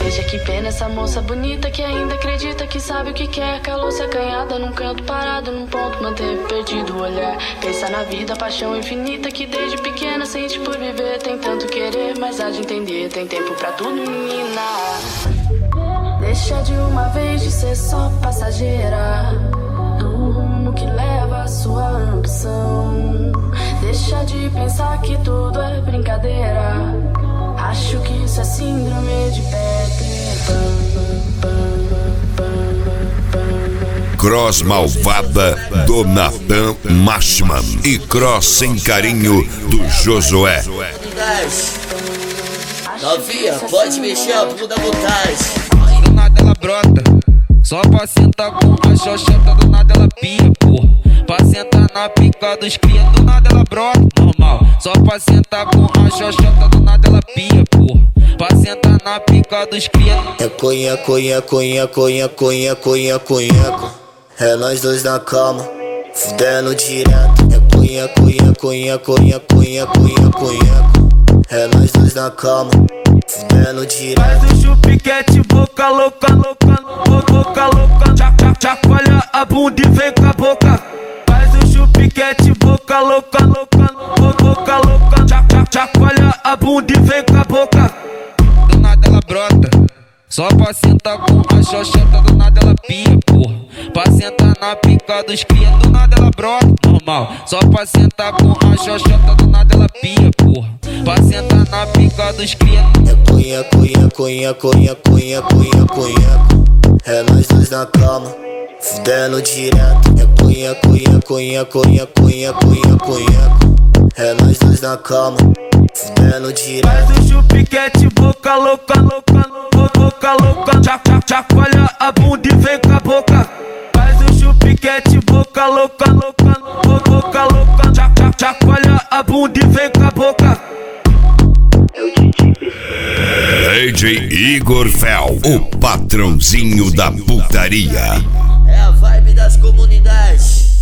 Veja que pena essa moça bonita que ainda acredita que sabe o que quer. Calou-se acanhada num canto parado, num ponto manteve perdido o olhar. Pensa na vida, paixão infinita que desde pequena sente por viver. Tem tanto querer, mas há de entender, tem tempo pra tudo, menina. Deixa de uma vez de ser só passageira do rumo que leva a sua ambição. Deixa de pensar que tudo é brincadeira. Acho que isso é síndrome de Peter Pan. Cross malvada do Nathan Mashman e cross sem carinho do Josué. Novinha, pode mexer a bunda à vontade. Do nada ela brota, só pra sentar com a xoxota. Do nada ela pia, porra, pra sentar na pica dos cria. Do nada ela brota, normal, só pra sentar com a xoxota. Do nada ela pia, porra, pra sentar na pica dos cria. É conha, conha, conha, conha, conha, conha, conha. É nós dois na cama, fudendo direto. É conha, conha, conha, conha, conha, conha, conha. É nós dois na cama, fudendo direto. Faz o chupiquete, boca louca, louca, boca louca. Chacoalha a bunda e vem com a boca. Faz o chupiquete, boca louca, louca, boca louca. Chacoalha a bunda e vem com a boca. Do nada ela brota, só pra sentar com a xoxota. Do nada ela pia, porra, pra sentar na pica dos cria. Do nada ela brota, normal, só pra sentar com a xoxota. Do nada ela pia, porra, pra sentar na pica dos cria. É conha, conha, conha, conha, conha, conha, conha. É nós dois na cama, fudendo direto. É conha, conha, conha, conha, conha, conha, conha. É nós dois na cama, fudendo direto. Faz o chupiquete, boca louca, louca, boca louca. Chacoalha a bunda e vem com a boca. Faz o chupiquete, boca louca, louca, boca louca. Chacoalha a bunda e vem com a boca. DJ Igor Fel, o patrãozinho da putaria. É a vibe das comunidades.